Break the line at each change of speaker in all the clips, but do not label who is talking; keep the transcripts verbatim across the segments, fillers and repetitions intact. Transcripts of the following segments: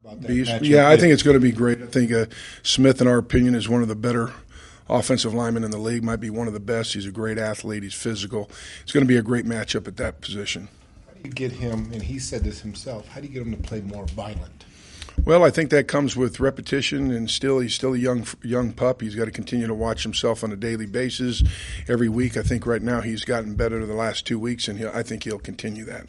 About that
Beast,
matchup.
yeah, I think it's going to be great. I think uh, Smith, in our opinion, is one of the better offensive linemen in the league. Might be one of the best. He's a great athlete. He's physical. It's going to be a great matchup at that position.
How do you get him, and he said this himself, how do you get him to play more violent?
Well, I think that comes with repetition, and still he's still a young young pup. He's got to continue to watch himself on a daily basis, every week. I think right now he's gotten better the last two weeks, and he'll, I think he'll continue that.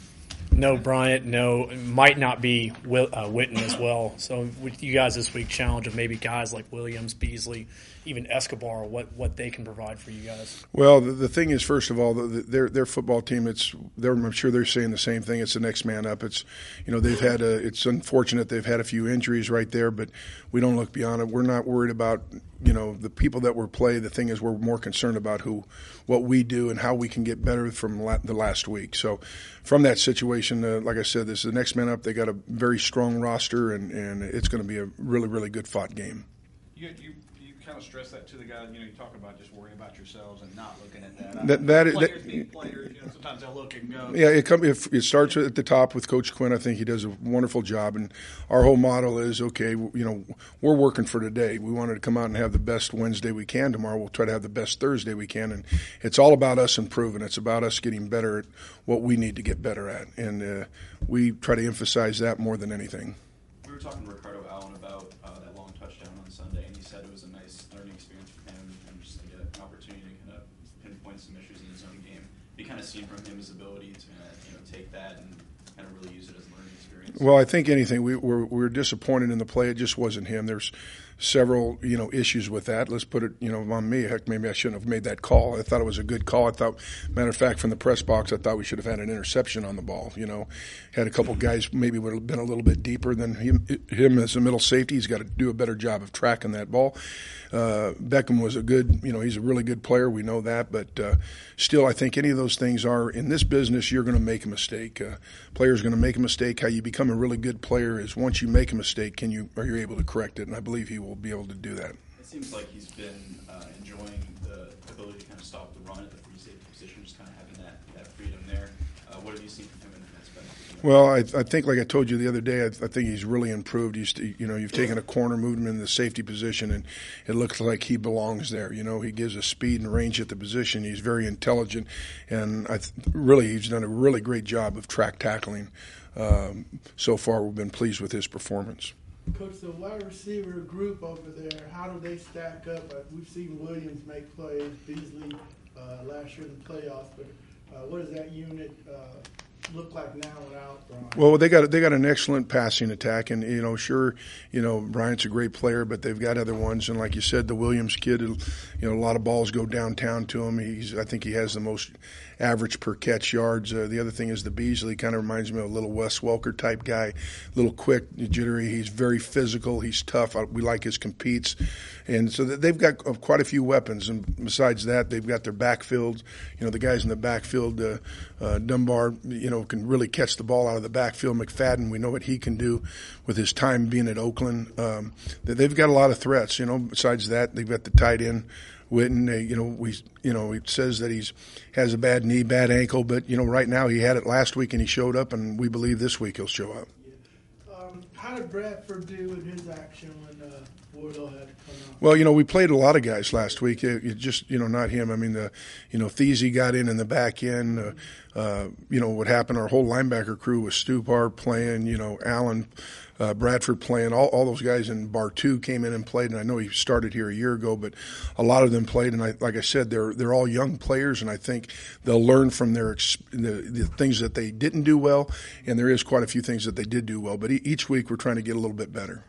No Bryant, no, might not be Will, uh, Witten as well. So with you guys this week, challenge of maybe guys like Williams, Beasley, even Escobar, what, what they can provide for you guys.
Well, the, the thing is, first of all, the, the, their their football team. It's they're, I'm sure they're saying the same thing. It's the next man up. It's you know they've had a. It's unfortunate they've had a few injuries right there, but we don't look beyond it. We're not worried about you know the people that we're play. The thing is, we're more concerned about who, what we do, and how we can get better from la- the last week. So, from that situation, uh, like I said, this is the next man up. They got a very strong roster, and, and it's going to be a really really good fought game.
You, you you kind of stress that to the guy. You know, you talk about just worrying about yourselves and not looking at that.
That, that is,
players
that,
being players. You know, sometimes they'll look and go.
Yeah, it, come, it, it starts at the top with Coach Quinn. I think he does a wonderful job, and our whole model is okay. You know, we're working for today. We wanted to come out and have the best Wednesday we can. Tomorrow we'll try to have the best Thursday we can, and it's all about us improving. It's about us getting better at what we need to get better at, and uh, we try to emphasize that more than anything.
We were talking to Ricardo Allen about uh, that long touchdown on Sunday, and he said it was a nice learning experience for him and just like an opportunity to kind of pinpoint some issues in his own game. You kind of seen from him his ability to uh, you know take that and kind of really use it as a learning experience.
Well, I think anything we were we were disappointed in the play. It just wasn't him. There's several you know issues with that. Let's put it you know on me. Heck, maybe I shouldn't have made that call. I thought it was a good call. I thought, matter of fact, from the press box, I thought we should have had an interception on the ball. You know, had a couple guys maybe would have been a little bit deeper than him. Him as a middle safety, he's got to do a better job of tracking that ball. Uh, Beckham was a good, you know, he's a really good player. We know that, but uh, still, I think any of those things are in this business. You're going to make a mistake. Uh, players going to make a mistake. How you become a really good player is once you make a mistake, can you are you able to correct it? And I believe he will be able to do that.
It seems like he's been uh, enjoying the ability to kind of stop the run at the free safety position, just kind of having that, that freedom there. Uh, what have you seen from him in that's been?
Well, I, I think, like I told you the other day, I, I think he's really improved. He's, you know, you've taken a corner, moved him in the safety position, and it looks like he belongs there. You know, he gives us speed and range at the position. He's very intelligent, and I th- really, he's done a really great job of track tackling. Um, so far, we've been pleased with his performance.
Coach, the wide receiver group over there, how do they stack up? Uh, we've seen Williams make plays, Beasley uh, last year in the playoffs, but uh, what does that unit uh, look like now without Bryant?
Well, they got they got an excellent passing attack, and you know, sure, you know, Bryant's a great player, but they've got other ones, and like you said, the Williams kid, you know, a lot of balls go downtown to him. He's I think he has the most average per catch yards. Uh, the other thing is the Beasley kind of reminds me of a little Wes Welker type guy, a little quick, jittery. He's very physical. He's tough. We like his competes, and so they've got quite a few weapons. And besides that, they've got their backfield. You know, the guys in the backfield, uh, uh, Dunbar, you know, can really catch the ball out of the backfield. McFadden, we know what he can do with his time being at Oakland. Um, they've got a lot of threats. You know, besides that, they've got the tight end. Witten, they, you know, we, you know, it says that he's has a bad knee, bad ankle, but you know, right now he had it last week and he showed up, and we believe this week he'll show up.
Yeah. Um, how did Bradford do in his action when uh, Wardle had to come out?
Well, you know, we played a lot of guys last week. It, it just, you know, not him. I mean, the, you know, Thiese got in in the back end. Uh, uh, you know, what happened? Our whole linebacker crew was Stupar playing. You know, Allen. Uh, Bradford playing, all, all those guys, and Bartu came in and played, and I know he started here a year ago, but a lot of them played, and I, like I said, they're they're all young players, and I think they'll learn from their the, the things that they didn't do well, and there is quite a few things that they did do well, but e- each week we're trying to get a little bit better.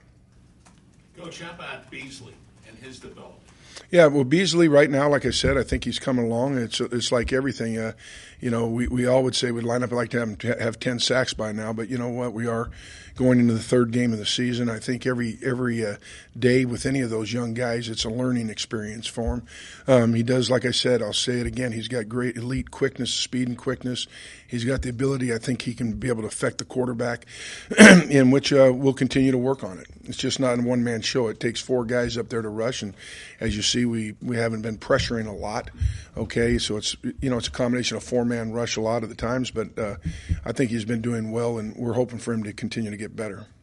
Coach, how about Beasley and his development?
Yeah, well, Beasley right now, like I said, I think he's coming along. It's it's like everything. Uh, you know, we, we all would say we'd line up like to have him to have ten sacks by now, but you know what? We are going into the third game of the season. I think every every uh, day with any of those young guys, it's a learning experience for him. Um, he does, like I said, I'll say it again, he's got great elite quickness, speed and quickness. He's got the ability, I think he can be able to affect the quarterback, in which uh, we'll continue to work on it. It's just not a one-man show. It takes four guys up there to rush, and as you see, we, we haven't been pressuring a lot, okay? So it's, you know, it's a combination of four-man rush a lot of the times, but uh, I think he's been doing well, and we're hoping for him to continue to get better.